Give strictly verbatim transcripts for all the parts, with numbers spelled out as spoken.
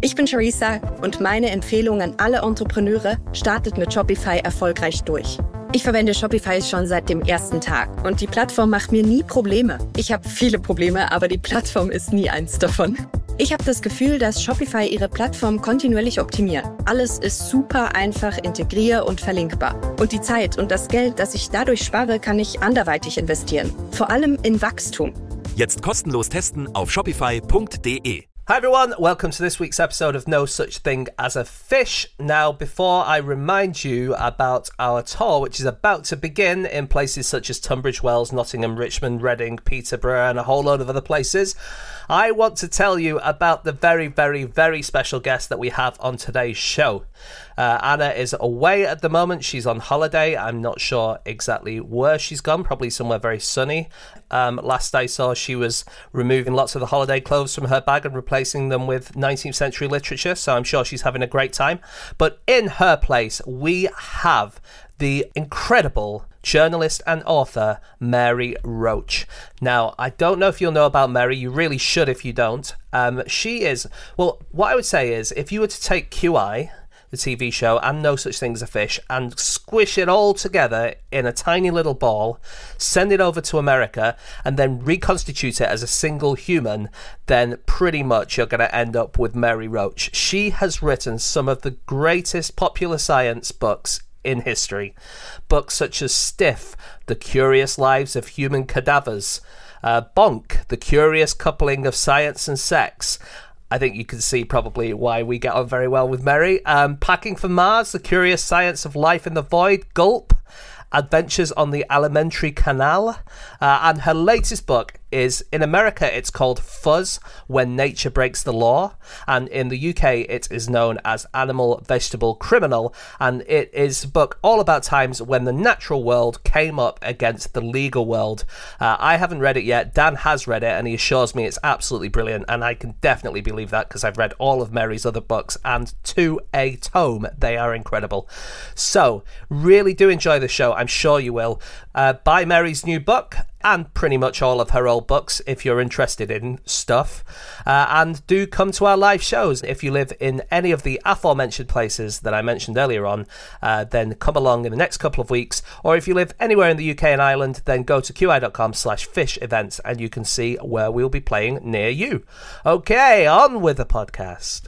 Ich bin Charissa und meine Empfehlung an alle Entrepreneure: startet mit Shopify erfolgreich durch. Ich verwende Shopify schon seit dem ersten Tag und die Plattform macht mir nie Probleme. Ich habe viele Probleme, aber die Plattform ist nie eins davon. Ich habe das Gefühl, dass Shopify ihre Plattform kontinuierlich optimiert. Alles ist super einfach integrier- und verlinkbar. Und die Zeit und das Geld, das ich dadurch spare, kann ich anderweitig investieren. Vor allem in Wachstum. Jetzt kostenlos testen auf shopify punkt de. Hi everyone, welcome to this week's episode of No Such Thing as a Fish. Now, before I remind you about our tour, which is about to begin in places such as Tunbridge Wells, Nottingham, Richmond, Reading, Peterborough, and a whole load of other places, I want to tell you about the very, very, very special guest that we have on today's show. Uh, Anna is away at the moment. She's on holiday. I'm not sure exactly where she's gone, probably somewhere very sunny. Um, last I saw, she was removing lots of the holiday clothes from her bag and replacing them with nineteenth century literature, so I'm sure she's having a great time. But in her place, we have the incredible journalist and author Mary Roach. Now, I don't know if you'll know about Mary. You really should if you don't. Um, she is, well, what I would say is, if you were to take Q I, the T V show, and No Such Thing as a Fish, and squish it all together in a tiny little ball, send it over to America, and then reconstitute it as a single human, then pretty much you're going to end up with Mary Roach. She has written some of the greatest popular science books in history. Books such as Stiff, The Curious Lives of Human Cadavers, uh, Bonk, The Curious Coupling of Science and Sex. I think you can see probably why we get on very well with Mary. Um, Packing for Mars, The Curious Science of Life in the Void, Gulp, Adventures on the Alimentary Canal, uh, and her latest book is, in America, it's called Fuzz, When Nature Breaks the Law, and in the U K, it is known as Animal Vegetable Criminal, and it is a book all about times when the natural world came up against the legal world. Uh, I haven't read it yet. Dan has read it, and he assures me it's absolutely brilliant, and I can definitely believe that because I've read all of Mary's other books, and to a tome, they are incredible. So, really do enjoy the show. I'm sure you will. Uh, buy Mary's new book, and pretty much all of her old books if you're interested in stuff. Uh, and do come to our live shows. If you live in any of the aforementioned places that I mentioned earlier on, uh, then come along in the next couple of weeks. Or if you live anywhere in the U K and Ireland, then go to qi.com slash fish events and you can see where we'll be playing near you. Okay, on with the podcast.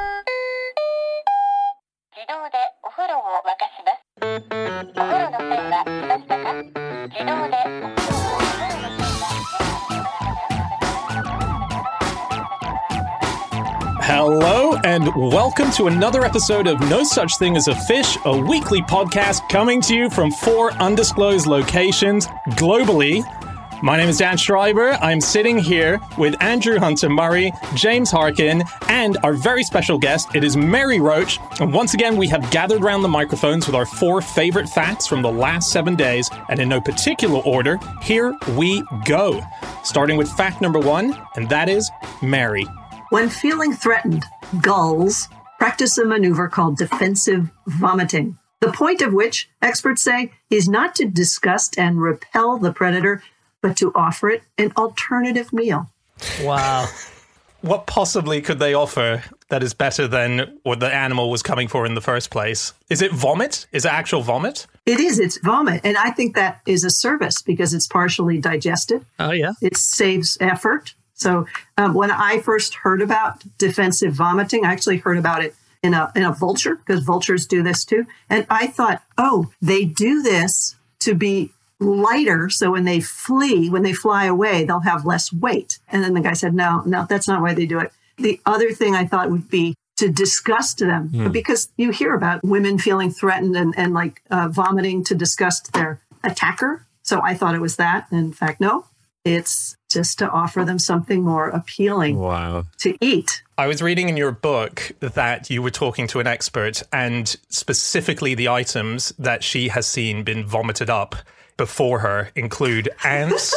Hello and welcome to another episode of No Such Thing as a Fish, a weekly podcast coming to you from four undisclosed locations globally. My name is Dan Schreiber. I'm sitting here with Andrew Hunter-Murray, James Harkin, and our very special guest. It is Mary Roach. And once again, we have gathered around the microphones with our four favorite facts from the last seven days. And in no particular order, here we go. Starting with fact number one, and that is Mary. When feeling threatened, gulls practice a maneuver called defensive vomiting. The point of which, experts say, is not to disgust and repel the predator, but to offer it an alternative meal. Wow. What possibly could they offer that is better than what the animal was coming for in the first place? Is it vomit? Is it actual vomit? It is. It's vomit. And I think that is a service because it's partially digested. Oh, yeah. It saves effort. So um, when I first heard about defensive vomiting, I actually heard about it in a in a vulture, because vultures do this too. And I thought, oh, they do this to be lighter. So when they flee, when they fly away, they'll have less weight. And then the guy said, no, no, that's not why they do it. The other thing I thought would be to disgust them, mm. because you hear about women feeling threatened and, and like uh, vomiting to disgust their attacker. So I thought it was that. In fact, no. It's just to offer them something more appealing wow. to eat. I was reading in your book that you were talking to an expert, and specifically the items that she has seen been vomited up before her include ants,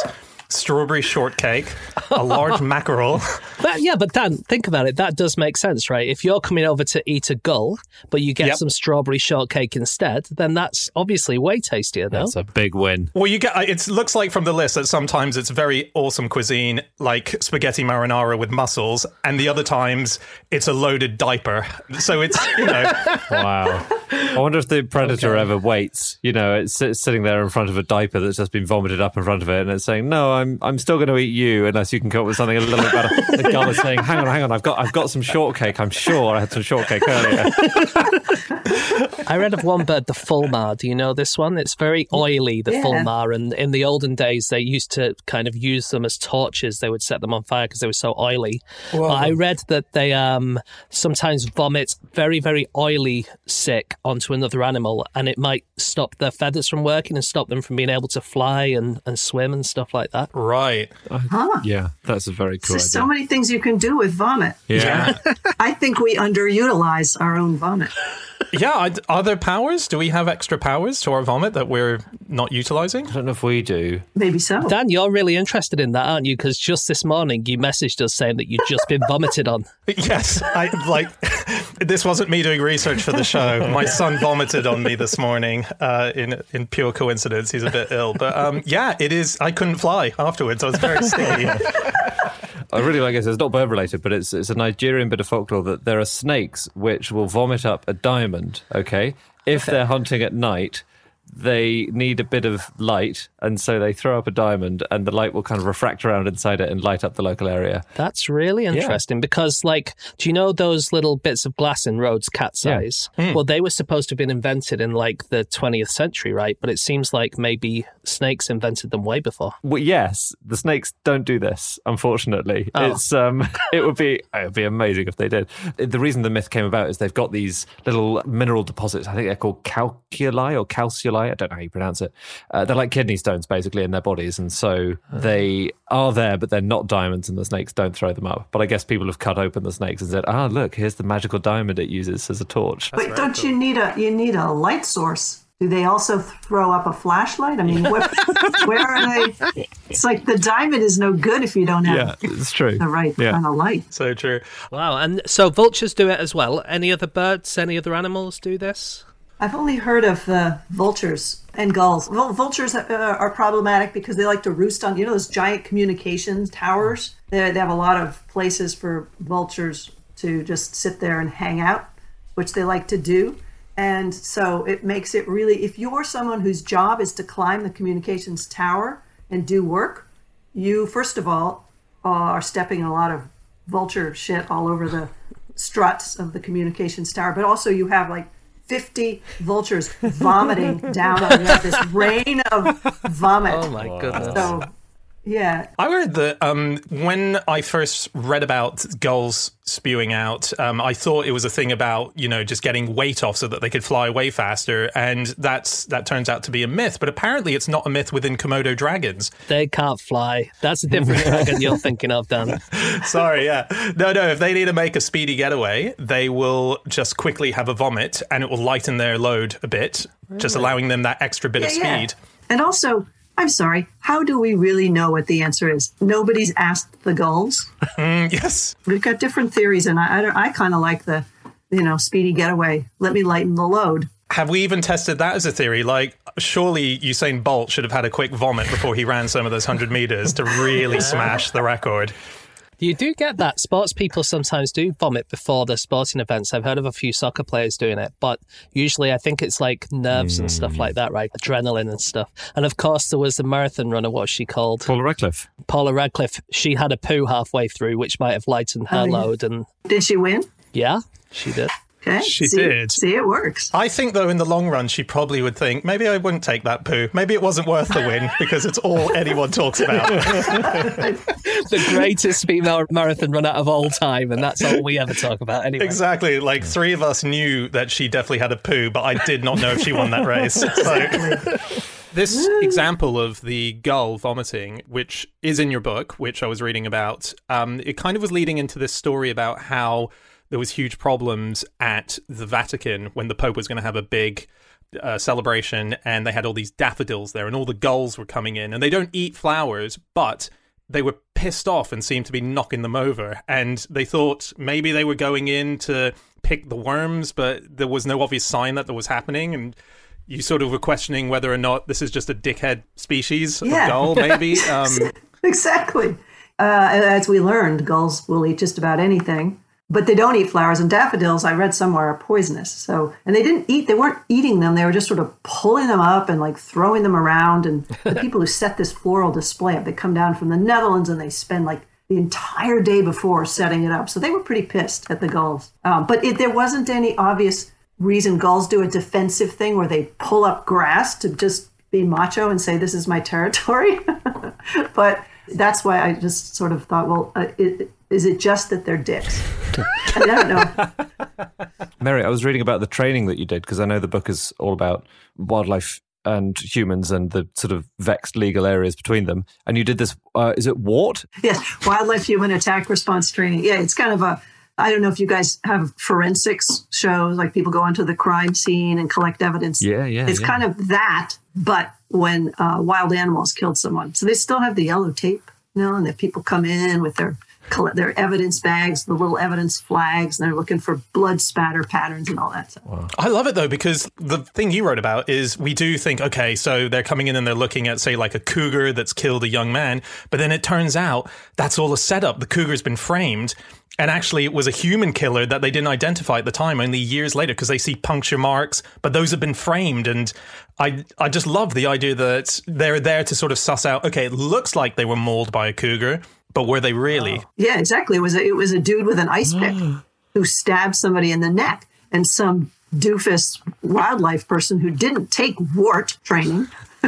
strawberry shortcake, a large mackerel. But, yeah, but Dan, think about it. That does make sense, right? If you're coming over to eat a gull, but you get Yep. some strawberry shortcake instead, then that's obviously way tastier, though. That's a big win. Well, you get. It looks like from the list that sometimes it's very awesome cuisine, like spaghetti marinara with mussels, and the other times it's a loaded diaper. So it's, you know. Wow. I wonder if the predator Okay. ever waits. You know, it's, it's sitting there in front of a diaper that's just been vomited up in front of it, and it's saying, "No, I'm I'm still going to eat you unless you can come up with something a little bit better." The gull is saying, "Hang on, hang on, I've got I've got some shortcake. I'm sure I had some shortcake earlier." I read of one bird, the fulmar. Do you know this one? It's very oily, the Yeah. fulmar. And in the olden days, they used to kind of use them as torches. They would set them on fire because they were so oily. But I read that they um, sometimes vomit very, very oily sick onto another animal, and it might stop their feathers from working and stop them from being able to fly and, and swim and stuff like that. Right. Huh. Yeah, that's a very cool There's idea. so many things you can do with vomit. Yeah. I think we underutilize our own vomit. Yeah. I- Are there powers? Do we have extra powers to our vomit that we're not utilizing? I don't know if we do. Maybe so. Dan, you're really interested in that, aren't you? Because just this morning, you messaged us saying that you'd just been vomited on. Yes. I like. This wasn't me doing research for the show. My son vomited on me this morning uh, in in pure coincidence. He's a bit ill, but um, yeah, it is. I couldn't fly afterwards. I was very sticky. I really like it. It's not bird related, but it's it's a Nigerian bit of folklore that there are snakes which will vomit up a diamond. Okay, if they're hunting at night, they need a bit of light, and so they throw up a diamond, and the light will kind of refract around inside it and light up the local area. That's really interesting because, like, do you know those little bits of glass in roads, cat size? Well, they were supposed to have been invented in, like, the twentieth century, right? But it seems like maybe snakes invented them way before. Well, yes, the snakes don't do this, unfortunately. Oh. It's um, it would be it would be amazing if they did. The reason the myth came about is they've got these little mineral deposits. I think they're called calculi or calculi. I don't know how you pronounce it. Uh, they're like kidney stones, basically, in their bodies, and so they are there, but they're not diamonds, and the snakes don't throw them up. But I guess people have cut open the snakes and said, "Ah, look, here's the magical diamond it uses as a torch." But don't you need a you need a light source? Do they also throw up a flashlight? I mean, where, where are they? It's like the diamond is no good if you don't have Yeah, it's true. the right Yeah. kind of light. So true. Wow. And so vultures do it as well. Any other birds, any other animals do this? I've only heard of uh, vultures and gulls. Vul- vultures uh, are problematic because they like to roost on, you know, those giant communications towers. They, they have a lot of places for vultures to just sit there and hang out, which they like to do. And so it makes it really, if you're someone whose job is to climb the communications tower and do work, you, first of all, are stepping a lot of vulture shit all over the struts of the communications tower. But also you have like fifty vultures vomiting down on you. You have this rain of vomit. Oh, my goodness. So, yeah. I heard that um, when I first read about gulls spewing out, um, I thought it was a thing about, you know, just getting weight off so that they could fly away faster. And that's that turns out to be a myth. But apparently it's not a myth within Komodo dragons. They can't fly. That's a different dragon you're thinking of, Dan. Sorry, yeah. No, no, if they need to make a speedy getaway, they will just quickly have a vomit and it will lighten their load a bit, just allowing them that extra bit of Yeah, yeah. speed. And also, I'm sorry, how do we really know what the answer is? Nobody's asked the gulls. Mm, yes. We've got different theories, and I, I, don't- I kind of like the, you know, speedy getaway. Let me lighten the load. Have we even tested that as a theory? Like, surely Usain Bolt should have had a quick vomit before he ran some of those one hundred meters to really smash the record. You do get that. Sports people sometimes do vomit before the sporting events. I've heard of a few soccer players doing it, but usually I think it's like nerves and stuff like that, right? Adrenaline and stuff. And of course, there was the marathon runner, what's she called? Paula Radcliffe. Paula Radcliffe. She had a poo halfway through, which might have lightened her Oh, yeah. load. And Did she win? yeah, she did. Okay. She see, did. See, it works. I think, though, in the long run, she probably would think, maybe I wouldn't take that poo. Maybe it wasn't worth the win because it's all anyone talks about. The greatest female marathon runner of all time, and that's all we ever talk about anyway. Exactly. Like, three of us knew that she definitely had a poo, but I did not know if she won that race. So... This example of the gull vomiting, which is in your book, which I was reading about, um, it kind of was leading into this story about how there was huge problems at the Vatican when the Pope was going to have a big uh, celebration, and they had all these daffodils there, and all the gulls were coming in, and they don't eat flowers, but they were pissed off and seemed to be knocking them over, and they thought maybe they were going in to pick the worms, but there was no obvious sign that that was happening, and you sort of were questioning whether or not this is just a dickhead species yeah. of gull, maybe. Um, exactly. Uh, as we learned, gulls will eat just about anything, but they don't eat flowers. And daffodils, I read somewhere, are poisonous. So, and they didn't eat, they weren't eating them. They were just sort of pulling them up and like throwing them around. And the people who set this floral display up, they come down from the Netherlands and they spend like the entire day before setting it up. So they were pretty pissed at the gulls. Um, but it, there wasn't any obvious reason gulls do a defensive thing where they pull up grass to just be macho and say, this is my territory. But that's why I just sort of thought, well, uh, it, is it just that they're dicks? I, mean, I don't know. Mary, I was reading about the training that you did, because I know the book is all about wildlife and humans and the sort of vexed legal areas between them. And you did this, uh, is it WART? Yes, Wildlife Human Attack Response Training. Yeah, it's kind of a, I don't know if you guys have forensics shows, like people go onto the crime scene and collect evidence. Yeah, yeah. It's yeah. kind of that, but when uh, wild animals killed someone. So they still have the yellow tape, you know, and the people come in with their their evidence bags, the little evidence flags, and they're looking for blood spatter patterns and all that stuff. Wow. I love it, though, because the thing you wrote about is we do think, okay, so they're coming in and they're looking at, say, like a cougar that's killed a young man, but then it turns out that's all a setup. The cougar's been framed, and actually it was a human killer that they didn't identify at the time, only years later, because they see puncture marks, but those have been framed. And I I just love the idea that they're there to sort of suss out, okay, it looks like they were mauled by a cougar, but were they really? Yeah, exactly. It was a, it was a dude with an ice pick who stabbed somebody in the neck, and some doofus wildlife person who didn't take WART training.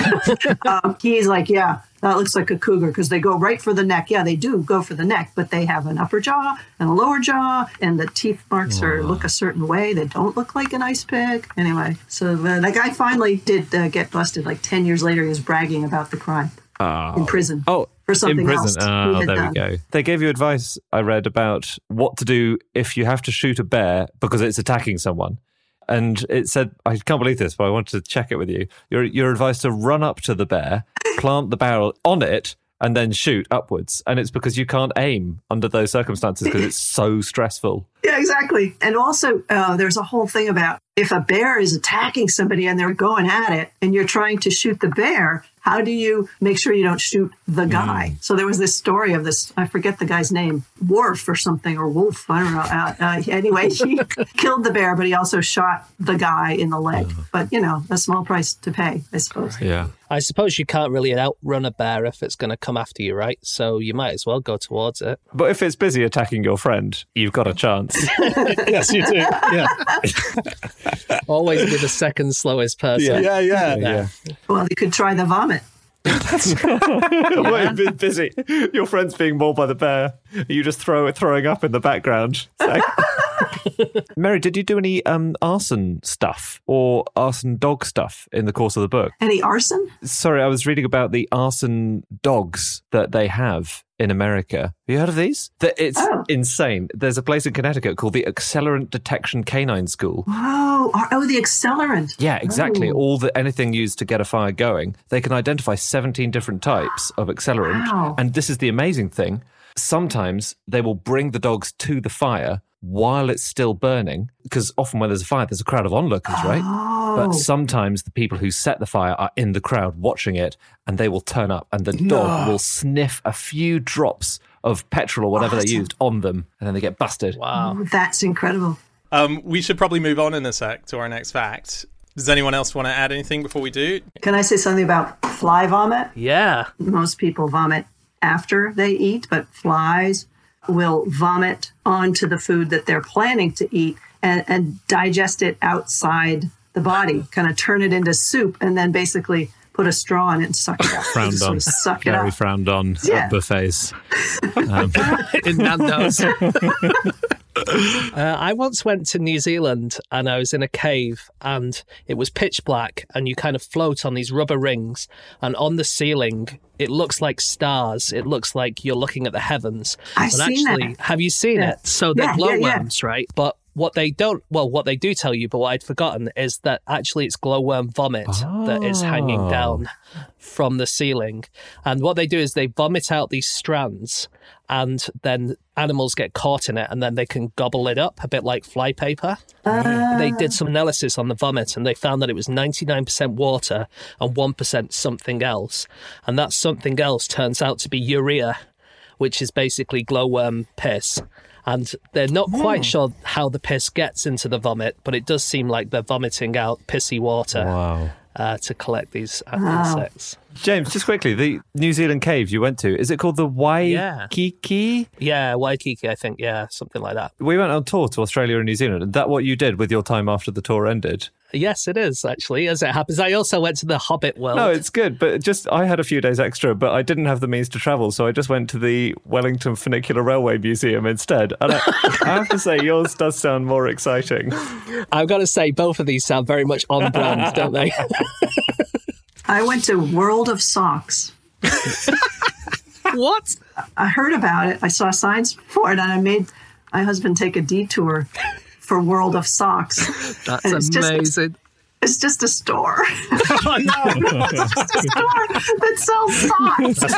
um, he's like, yeah, that looks like a cougar, because they go right for the neck. Yeah, they do go for the neck, but they have an upper jaw and a lower jaw, and the teeth marks are look a certain way. They don't look like an ice pick. Anyway, so uh, that guy finally did uh, get busted. Like ten years later, he was bragging about the crime oh. in prison. Oh. For something in prison. else. Oh, we there done. we go. They gave you advice, I read, about what to do if you have to shoot a bear because it's attacking someone. And it said, I can't believe this, but I wanted to check it with you. Your your advice to run up to the bear, plant the barrel on it, and then shoot upwards. And it's because you can't aim under those circumstances because it's so stressful. Yeah, exactly. And also, uh, there's a whole thing about if a bear is attacking somebody and they're going at it and you're trying to shoot the bear, how do you make sure you don't shoot the guy? Mm. So there was this story of this, I forget the guy's name, Worf or something, or Wolf, I don't know. Uh, uh, anyway, he killed the bear, but he also shot the guy in the leg. Uh. But, you know, a small price to pay, I suppose. Yeah. I suppose you can't really outrun a bear if it's going to come after you, right? So you might as well go towards it. But if it's busy attacking your friend, you've got a chance. Yes, you do. Yeah. Always be the second slowest person. Yeah, yeah, yeah. yeah. Well, you could try the vomit. Well, you've been busy. Your friend's being mauled by the bear. You just throw it, throwing up in the background. Mary, did you do any um, arson stuff or arson dog stuff in the course of the book? Any arson? Sorry, I was reading about the arson dogs that they have in America. Have you heard of these? It's oh. insane. There's a place in Connecticut called the Accelerant Detection Canine School. Oh, oh, the accelerant. Yeah, exactly. Oh. All the anything used to get a fire going. They can identify seventeen different types of accelerant. Wow. And this is the amazing thing. Sometimes they will bring the dogs to the fire while it's still burning, because often when there's a fire, there's a crowd of onlookers, right? Oh. But sometimes the people who set the fire are in the crowd watching it, and they will turn up, and the dog no. will sniff a few drops of petrol or whatever awesome. they used on them, and then they get busted. Wow. Oh, that's incredible. Um, we should probably move on in a sec to our next fact. Does anyone else want to add anything before we do? Can I say something about fly vomit? Yeah. Most people vomit after they eat, but flies will vomit onto the food that they're planning to eat and, and digest it outside the body, kind of turn it into soup, and then basically put a straw in it and suck it up. Frowned sort on. of suck Very it up. frowned on Yeah. at buffets. Um, In Nando's. Uh, I once went to New Zealand and I was in a cave and it was pitch black and you kind of float on these rubber rings, and on the ceiling it looks like stars. It looks like you're looking at the heavens. I've but seen actually, that. have you seen Yeah. it? So they're Yeah, yeah, yeah. glowworms, right? But what they don't, well, what they do tell you, but what I'd forgotten, is that actually it's glowworm vomit oh. that is hanging down from the ceiling. And what they do is they vomit out these strands, and then animals get caught in it, and then they can gobble it up, a bit like flypaper. Uh. They did some analysis on the vomit, and they found that it was ninety-nine percent water and one percent something else. And that something else turns out to be urea, which is basically glowworm piss. And they're not quite sure how the piss gets into the vomit, but it does seem like they're vomiting out pissy water wow. uh, to collect these uh, wow. insects. James, just quickly, the New Zealand cave you went to, is it called the Waikiki? Yeah, yeah Waikiki, I think. Yeah, something like that. We went on tour to Australia and New Zealand. Is that what you did with your time after the tour ended? Yes, it is, actually, as it happens. I also went to the Hobbit world. No, it's good, but just I had a few days extra, but I didn't have the means to travel, so I just went to the Wellington Funicular Railway Museum instead. And I, I have to say, yours does sound more exciting. I've got to say, both of these sound very much on brand, don't they? I went to World of Socks. What? I heard about it. I saw signs for it, and I made my husband take a detour for World of Socks. That's it's amazing. Just a, it's just a store. Oh, no. It's just a store that sells socks.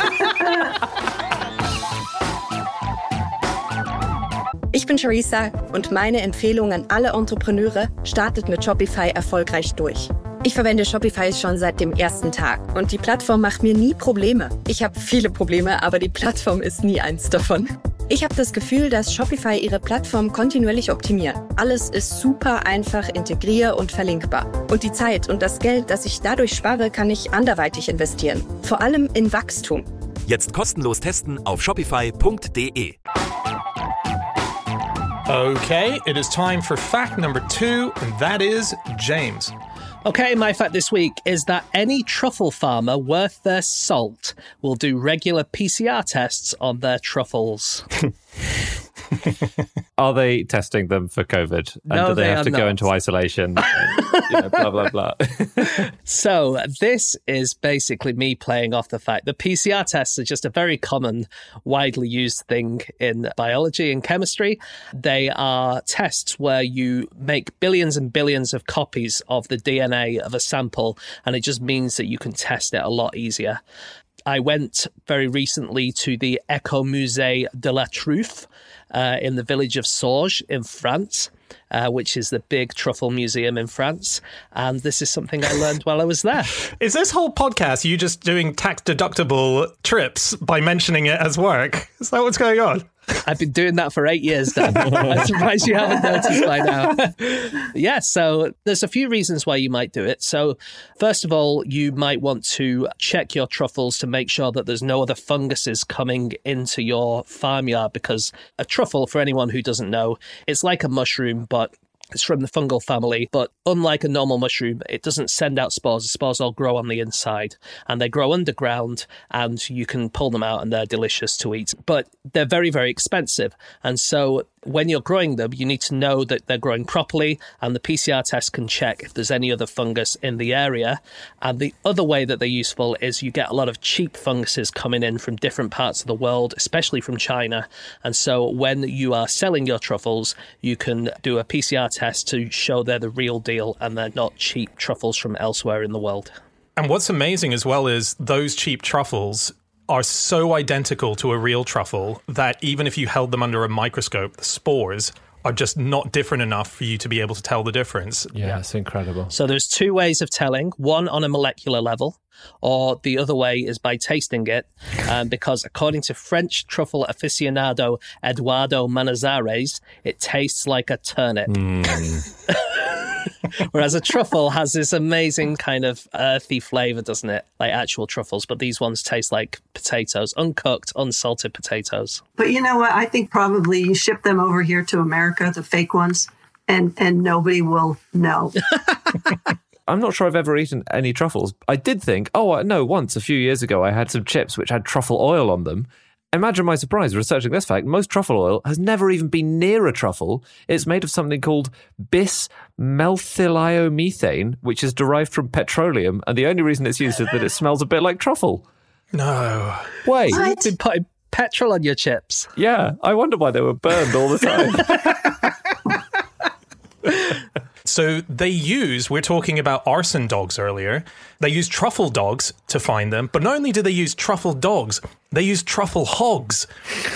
Ich bin Charissa und meine Empfehlung an alle Entrepreneure: startet mit Shopify erfolgreich durch. Ich verwende Shopify schon seit dem ersten Tag und die Plattform macht mir nie Probleme. Ich habe viele Probleme, aber die Plattform ist nie eins davon. Ich habe das Gefühl, dass Shopify ihre Plattform kontinuierlich optimiert. Alles ist super einfach integrier- und verlinkbar. Und die Zeit und das Geld, das ich dadurch spare, kann ich anderweitig investieren. Vor allem in Wachstum. Jetzt kostenlos testen auf shopify punkt de. Okay, it is time for fact number two, and that is James. Okay, my fact this week is that any truffle farmer worth their salt will do regular P C R tests on their truffles. Are they testing them for COVID? And no, do they, they have are to not. go into isolation? And, you know, blah, blah, blah. So this is basically me playing off the fact that P C R tests are just a very common, widely used thing in biology and chemistry. They are tests where you make billions and billions of copies of the D N A of a sample, and it just means that you can test it a lot easier. I went very recently to the Ecomusée de la Truffe uh, in the village of Sorges in France, uh, which is the big truffle museum in France. And this is something I learned while I was there. Is this whole podcast you just doing tax-deductible trips by mentioning it as work? Is that what's going on? I've been doing that for eight years, Dan. I'm surprised you haven't noticed by now. Yeah, so there's a few reasons why you might do it. So first of all, you might want to check your truffles to make sure that there's no other funguses coming into your farmyard, because a truffle, for anyone who doesn't know, it's like a mushroom, but it's from the fungal family, but unlike a normal mushroom, it doesn't send out spores. The spores all grow on the inside, and they grow underground, and you can pull them out, and they're delicious to eat. But they're very, very expensive. And so when you're growing them, you need to know that they're growing properly, and the P C R test can check if there's any other fungus in the area. And the other way that they're useful is you get a lot of cheap funguses coming in from different parts of the world, especially from China. And so when you are selling your truffles, you can do a P C R test to show they're the real deal and they're not cheap truffles from elsewhere in the world. And what's amazing as well is those cheap truffles are so identical to a real truffle that even if you held them under a microscope, the spores are just not different enough for you to be able to tell the difference. Yeah, it's incredible. So there's two ways of telling, one on a molecular level, or the other way is by tasting it, um, because according to French truffle aficionado Eduardo Manizares, it tastes like a turnip. Mm. Whereas a truffle has this amazing kind of earthy flavour, doesn't it? Like actual truffles, but these ones taste like potatoes, uncooked, unsalted potatoes. But you know what? I think probably you ship them over here to America, the fake ones, and, and nobody will know. I'm not sure I've ever eaten any truffles. I did think, oh, no, once a few years ago, I had some chips which had truffle oil on them. Imagine my surprise researching this fact. Most truffle oil has never even been near a truffle. It's made of something called bis-methyliomethane, which is derived from petroleum. And the only reason it's used is that it smells a bit like truffle. No. Wait. So you've been putting petrol on your chips? Yeah. I wonder why they were burned all the time. So they use, we're talking about arson dogs earlier, they use truffle dogs to find them, but not only do they use truffle dogs, they use truffle hogs.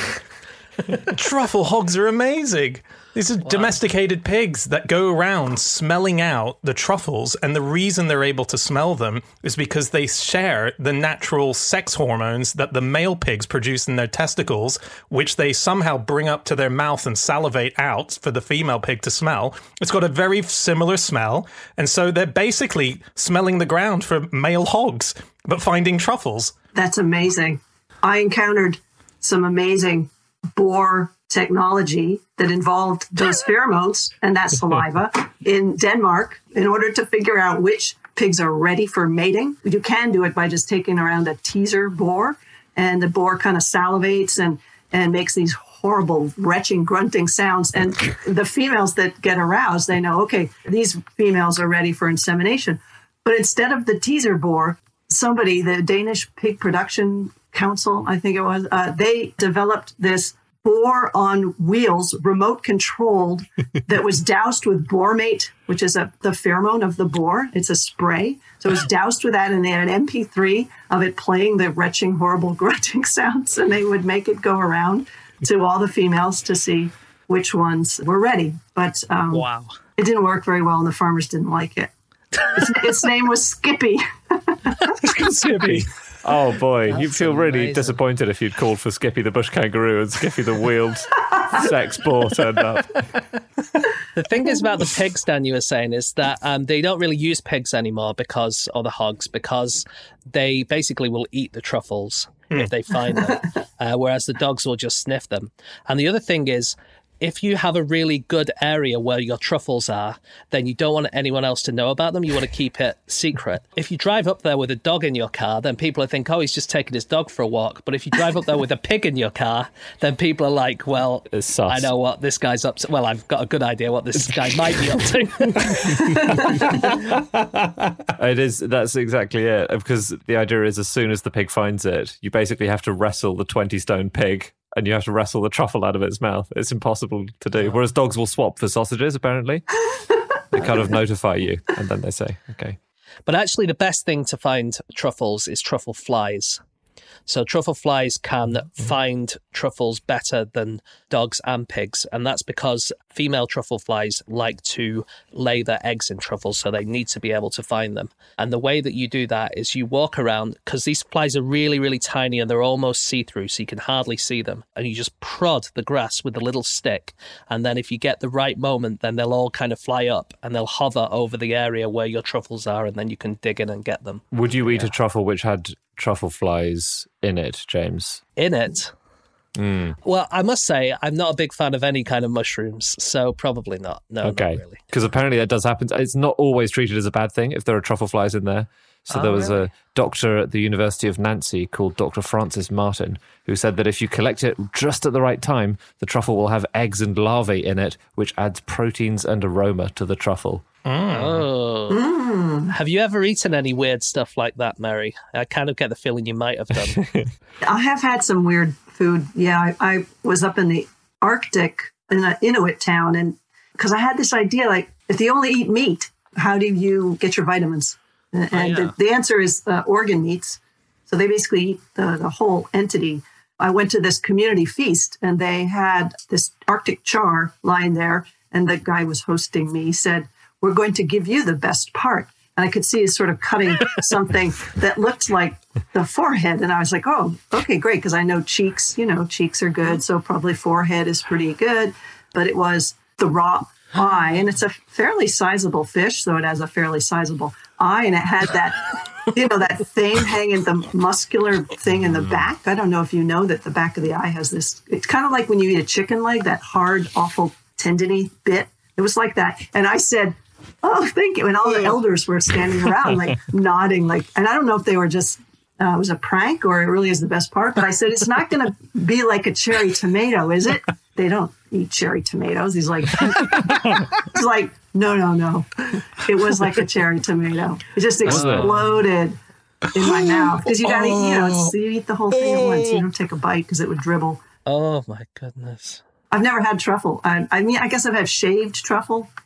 Truffle hogs are amazing. These are wow. domesticated pigs that go around smelling out the truffles, and the reason they're able to smell them is because they share the natural sex hormones that the male pigs produce in their testicles, which they somehow bring up to their mouth and salivate out for the female pig to smell. It's got a very similar smell, and so they're basically smelling the ground for male hogs, but finding truffles. That's amazing. I encountered some amazing boar technology that involved those pheromones and that saliva in Denmark in order to figure out which pigs are ready for mating. You can do it by just taking around a teaser boar, and the boar kind of salivates and, and makes these horrible retching, grunting sounds. And the females that get aroused, they know, okay, these females are ready for insemination. But instead of the teaser boar, somebody, the Danish Pig Production Council, I think it was, uh, they developed this boar on wheels, remote controlled, that was doused with Boarmate, which is a, the pheromone of the boar. It's a spray. So it was doused with that, and they had an M P three of it playing the retching, horrible grunting sounds, and they would make it go around to all the females to see which ones were ready. But um, wow. It didn't work very well, and the farmers didn't like it. Its, its name was Skippy. Skippy. Oh boy, That's you'd feel really amazing. disappointed if you'd called for Skippy the bush kangaroo and Skippy the wheeled sex boar turned up. The thing is about the pigs, Dan, you were saying, is that um, they don't really use pigs anymore because, or the hogs, because they basically will eat the truffles mm. if they find them, uh, whereas the dogs will just sniff them. And the other thing is, if you have a really good area where your truffles are, then you don't want anyone else to know about them. You want to keep it secret. If you drive up there with a dog in your car, then people will think, oh, he's just taking his dog for a walk. But if you drive up there with a pig in your car, then people are like, well, I know what this guy's up to. Well, I've got a good idea what this guy might be up to. It is, that's exactly it. Because the idea is as soon as the pig finds it, you basically have to wrestle the twenty-stone pig, and you have to wrestle the truffle out of its mouth. It's impossible to do. Whereas dogs will swap for sausages, apparently. They kind of notify you, and then they say, okay. But actually, the best thing to find truffles is truffle flies. So truffle flies can mm-hmm. find truffles better than dogs and pigs. And that's because female truffle flies like to lay their eggs in truffles, so they need to be able to find them. And the way that you do that is you walk around, because these flies are really, really tiny and they're almost see-through, so you can hardly see them. And you just prod the grass with a little stick. And then if you get the right moment, then they'll all kind of fly up and they'll hover over the area where your truffles are, and then you can dig in and get them. Would you eat yeah. a truffle which had truffle flies in it, James? In it? Mm. Well, I must say, I'm not a big fan of any kind of mushrooms, so probably not. No, okay. Not really. Because apparently that does happen. It's not always treated as a bad thing if there are truffle flies in there. So oh, there was really? a doctor at the University of Nancy called Doctor Francis Martin who said that if you collect it just at the right time, the truffle will have eggs and larvae in it, which adds proteins and aroma to the truffle. Mm. Oh. Mm. Have you ever eaten any weird stuff like that, Mary? I kind of get the feeling you might have done. I have had some weird food. Yeah, I, I was up in the Arctic in an Inuit town, and because I had this idea, like, if you only eat meat, how do you get your vitamins? And oh, yeah. the, the answer is uh, organ meats. So they basically eat the, the whole entity. I went to this community feast, and they had this Arctic char lying there, and the guy was hosting me. He said, "We're going to give you the best part." And I could see he's sort of cutting something that looked like the forehead. And I was like, oh, okay, great. Because I know cheeks, you know, cheeks are good. So probably forehead is pretty good. But it was the raw eye. And it's a fairly sizable fish. So it has a fairly sizable eye. And it had that, you know, that thing hanging, the muscular thing in the back. I don't know if you know that the back of the eye has this. It's kind of like when you eat a chicken leg, that hard, awful, tendony bit. It was like that. And I said, oh, thank you. And all the elders were standing around, like nodding, like, and I don't know if they were just, uh, it was a prank or it really is the best part. But I said, it's not going to be like a cherry tomato, is it? They don't eat cherry tomatoes. He's like, he's like, no, no, no. It was like a cherry tomato. It just exploded in my mouth. Because you got to, you know, it's, you eat the whole thing at once. You don't take a bite because it would dribble. Oh, my goodness. I've never had truffle. I, I mean, I guess I've had shaved truffle.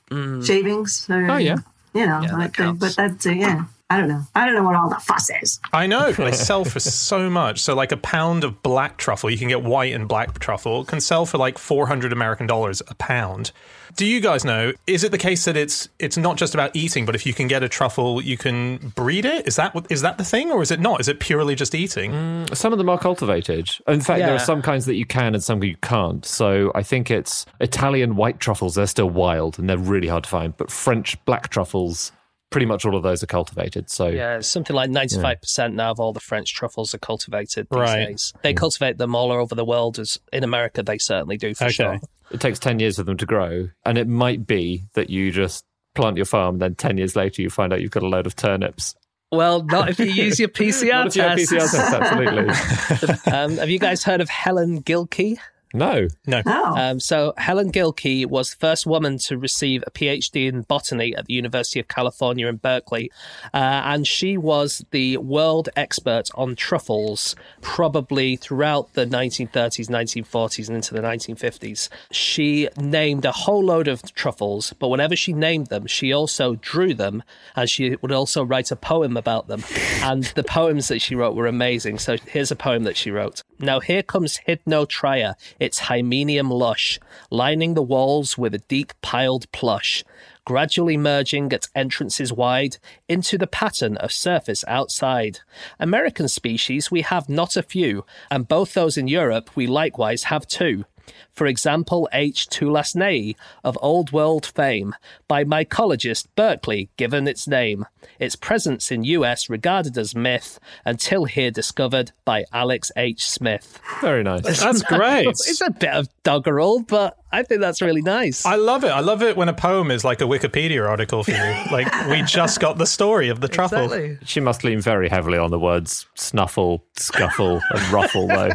mm. shavings. Or, oh, yeah. You know, yeah, like, that but that's, uh, yeah. I don't know. I don't know what all the fuss is. I know. They sell for so much. So like a pound of black truffle, you can get white and black truffle, can sell for like four hundred American dollars a pound. Do you guys know, is it the case that it's it's not just about eating, but if you can get a truffle, you can breed it? Is that is that the thing, or is it not? Is it purely just eating? Mm, some of them are cultivated. In fact, Yeah. there are some kinds that you can and some you can't. So I think it's Italian white truffles, they're still wild and they're really hard to find. But French black truffles, pretty much all of those are cultivated. So Yeah, it's something like ninety-five percent now of all the French truffles are cultivated these Right. days. They cultivate them all over the world. As in America, they certainly do, for Okay. sure. it takes ten years for them to grow. And it might be that you just plant your farm, then ten years later you find out you've got a load of turnips. Well, not if you use your P C R Not if you have test. P C R tests, absolutely. um, have you guys heard of Helen Gilkey? No. No. Oh. Um, so Helen Gilkey was the first woman to receive a PhD in botany at the University of California in Berkeley. Uh, and she was the world expert on truffles, probably throughout the nineteen thirties, nineteen forties, and into the nineteen fifties. She named a whole load of truffles, but whenever she named them, she also drew them, and she would also write a poem about them. And the poems that she wrote were amazing. So here's a poem that she wrote. Now here comes Hydnotria, its Hymenium lush, lining the walls with a deep piled plush, gradually merging at entrances wide into the pattern of surface outside. American species we have not a few, and both those in Europe we likewise have too. For example, H. tulasnei of Old World fame, by mycologist Berkeley given its name. Its presence in U S regarded as myth, until here discovered by Alex H. Smith. Very nice. That's great. It's a bit of doggerel, but I think that's really nice. I love it. I love it when a poem is like a Wikipedia article for you. Like, we just got the story of the truffle. Exactly. She must lean very heavily on the words snuffle, scuffle, and ruffle, though.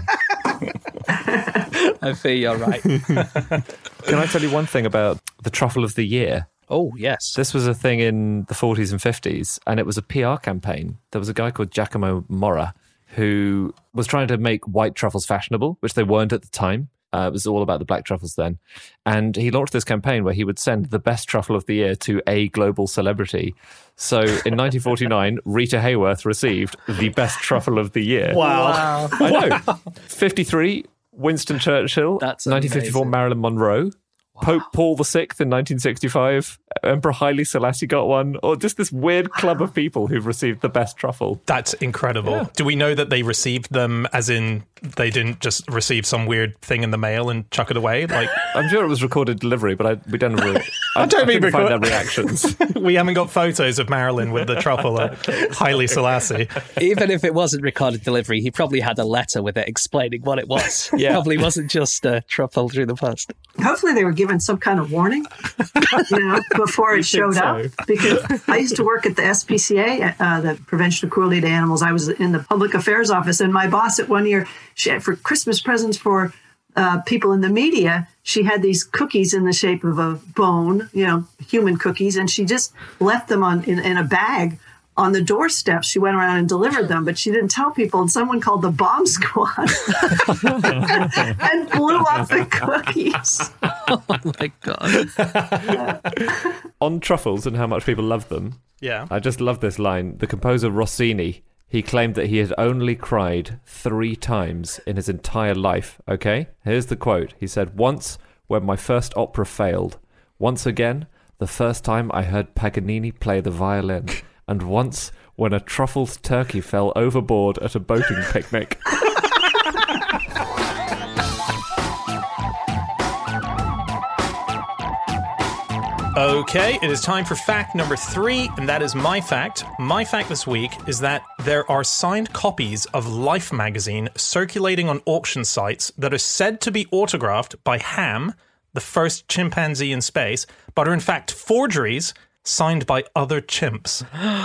I feel you're right. Can I tell you one thing about the truffle of the year? Oh, yes. This was a thing in the forties and fifties, and it was a P R campaign. There was a guy called Giacomo Mora who was trying to make white truffles fashionable, which they weren't at the time. Uh, it was all about the black truffles then. And he launched this campaign where he would send the best truffle of the year to a global celebrity. So in nineteen forty-nine, Rita Hayworth received the best truffle of the year. Wow. I know. fifty-three, Winston Churchill. That's nineteen fifty-four, amazing. Marilyn Monroe. Pope Paul the Sixth in nineteen sixty-five. Emperor Haile Selassie got one. Or just this weird club of people who've received the best truffle. That's incredible. Yeah. Do we know that they received them as in they didn't just receive some weird thing in the mail and chuck it away? Like, I'm sure it was recorded delivery, but I, we don't really. I, I don't mean couldn't find record- their reactions. we haven't got photos of Marilyn with the truffle at Haile Selassie. Even if it wasn't recorded delivery, he probably had a letter with it explaining what it was. Yeah. Probably wasn't just a truffle through the post. Hopefully they were given some kind of warning, you know, before it showed so. up. Because I used to work at the S P C A, uh, the Prevention of Cruelty to Animals. I was in the public affairs office, and my boss at one year, she had, for Christmas presents for uh, people in the media, she had these cookies in the shape of a bone, you know, human cookies, and she just left them on in, in a bag on the doorstep. She went around and delivered them, but she didn't tell people. And someone called the bomb squad and blew up the cookies. Oh my God. On truffles and how much people love them, Yeah. I just love this line. The composer Rossini, he claimed that he had only cried three times in his entire life. Okay? Here's the quote. He said, "Once, when my first opera failed. Once again, the first time I heard Paganini play the violin. And once, when a truffled turkey fell overboard at a boating picnic." Okay, it is time for fact number three, and that is my fact. My fact this week is that there are signed copies of Life magazine circulating on auction sites that are said to be autographed by Ham, the first chimpanzee in space, but are in fact forgeries signed by other chimps.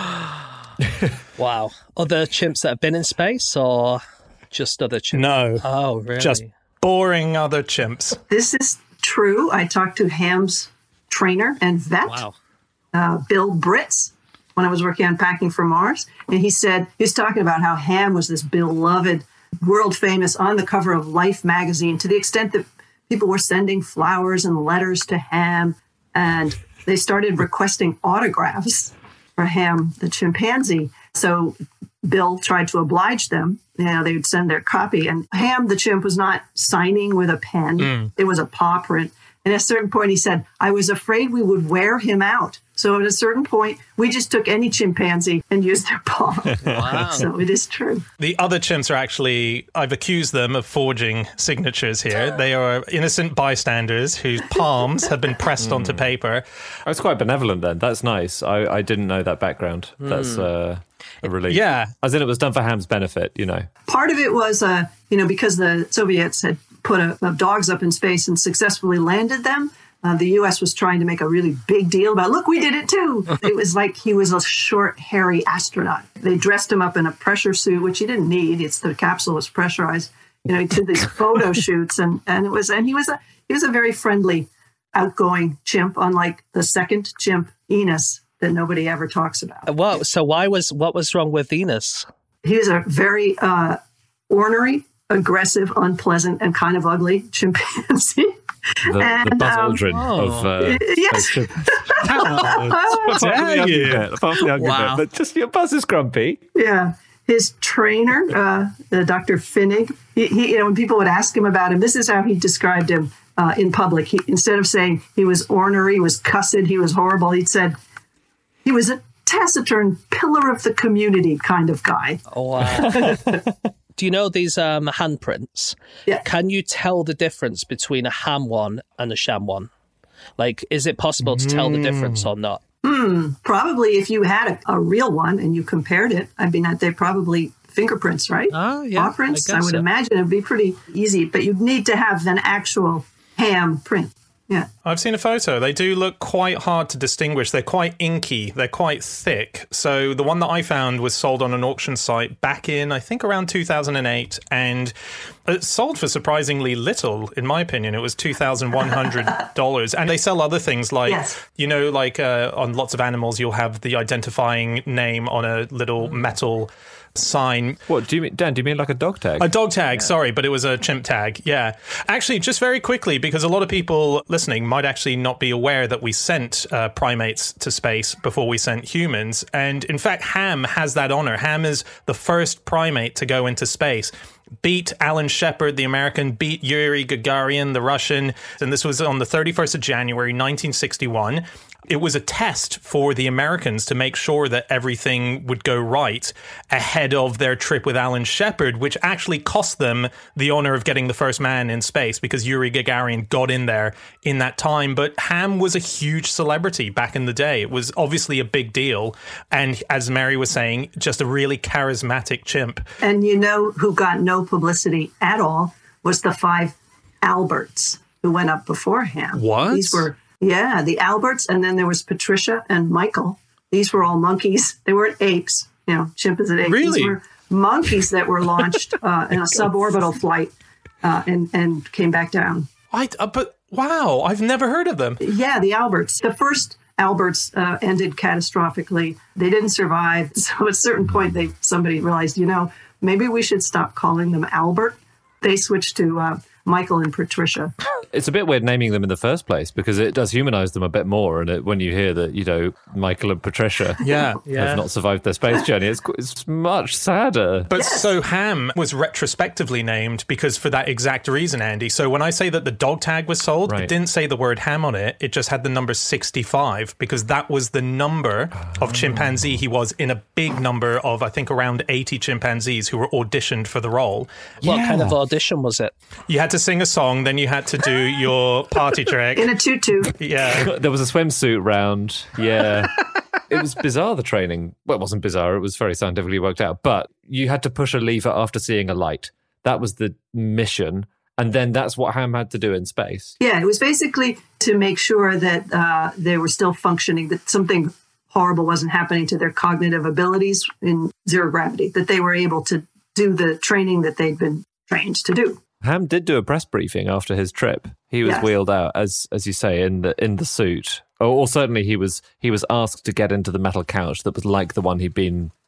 Wow. Other chimps that have been in space, or just other chimps? No, Oh, really? just boring other chimps. This is true. I talked to Ham's trainer and vet, Wow. uh, Bill Britz, when I was working on Packing for Mars. And he said, he was talking about how Ham was this beloved, world famous, on the cover of Life magazine, to the extent that people were sending flowers and letters to Ham. and they started requesting autographs for Ham, the chimpanzee. So Bill tried to oblige them. You know, they would send their copy, and Ham, the chimp, was not signing with a pen. Mm. It was a paw print. And at a certain point, he said, I was afraid we would wear him out. So at a certain point, we just took any chimpanzee and used their paw. Wow. So it is true. The other chimps are actually, I've accused them of forging signatures here. They are innocent bystanders whose palms have been pressed mm. onto paper. That's quite benevolent then. That's nice. I, I didn't know that background. Mm. That's uh, a relief. Yeah. As in it was done for Ham's benefit, you know. Part of it was, uh, you know, because the Soviets had put a, a dogs up in space and successfully landed them. Uh, the U S was trying to make a really big deal about, look, we did it too. It was like he was a short, hairy astronaut. They dressed him up in a pressure suit, which he didn't need. It's the capsule was pressurized. You know, he did these photo shoots, and and it was and he was a he was a very friendly, outgoing chimp, unlike the second chimp, Enos, that nobody ever talks about. What? So why was what was wrong with Enos? He was a very uh, ornery, aggressive, unpleasant, and kind of ugly chimpanzee. The, and, the Buzz um, Aldrin oh. of uh, yes. Apart from the ugly bit, apart from the ugly Wow. bit, but just your Buzz is grumpy. Yeah, his trainer, uh, uh, Doctor Finnig. He, he, you know, when people would ask him about him, this is how he described him uh, in public. He, instead of saying he was ornery, he was cussed, he was horrible, he said he was a taciturn pillar of the community kind of guy. Oh, wow. Do you know these um, handprints? Yeah. Can you tell the difference between a Ham one and a sham one? Like, is it possible to tell the difference or not? Hmm. Probably if you had a, a real one and you compared it, I mean, they're probably fingerprints, right? Oh, yeah. Paw prints. I, I would so. imagine it'd be pretty easy, but you'd need to have an actual Ham print. Yeah. I've seen a photo. They do look quite hard to distinguish. They're quite inky. They're quite thick. So the one that I found was sold on an auction site back in, I think, around two thousand eight. And it sold for surprisingly little, in my opinion. It was two thousand one hundred dollars. And they sell other things like, yes. you know, like uh, on lots of animals, you'll have the identifying name on a little metal sign. What do you mean, Dan? Do you mean like a dog tag? A dog tag, yeah. sorry, but it was a chimp tag. Yeah. Actually, just very quickly, because a lot of people listening might actually not be aware that we sent uh, primates to space before we sent humans. And in fact, Ham has that honor. Ham is the first primate to go into space. Beat Alan Shepard, the American, beat Yuri Gagarin, the Russian. And this was on the thirty-first of January, nineteen sixty-one. It was a test for the Americans to make sure that everything would go right ahead of their trip with Alan Shepard, which actually cost them the honor of getting the first man in space because Yuri Gagarin got in there in that time. But Ham was a huge celebrity back in the day. It was obviously a big deal. And as Mary was saying, just a really charismatic chimp. And you know who got no publicity at all was the five Alberts who went up before Ham. What? These were... Yeah, the Alberts, and then there was Patricia and Michael. These were all monkeys. They weren't apes, you know, chimps and apes. Really? These were monkeys that were launched uh, in a suborbital flight uh, and, and came back down. I, uh, but wow, I've never heard of them. Yeah, the Alberts. The first Alberts uh, ended catastrophically. They didn't survive. So at a certain point, they somebody realized, you know, maybe we should stop calling them Albert. They switched to uh, Michael and Patricia. It's a bit weird naming them in the first place because it does humanize them a bit more. And it, when you hear that, you know, Michael and Patricia yeah, yeah. have not survived their space journey, it's, it's much sadder. But yes. So Ham was retrospectively named because for that exact reason, Andy. So when I say that the dog tag was sold, right. It didn't say the word Ham on it. It just had the number sixty-five because that was the number of chimpanzee he was in a big number of, I think, around eighty chimpanzees who were auditioned for the role. What yeah. kind of audition was it? You had to sing a song, then you had to do your party trick. In a tutu. Yeah. There was a swimsuit round. Yeah. It was bizarre, the training. Well, it wasn't bizarre. It was very scientifically worked out. But you had to push a lever after seeing a light. That was the mission. And then that's what Ham had to do in space. Yeah, it was basically to make sure that uh, they were still functioning, that something horrible wasn't happening to their cognitive abilities in zero gravity, that they were able to do the training that they'd been trained to do. Ham did do a press briefing after his trip. He was yes. wheeled out, as as you say, in the in the suit. Or, or certainly he was he was asked to get into the metal couch that was like the one he'd been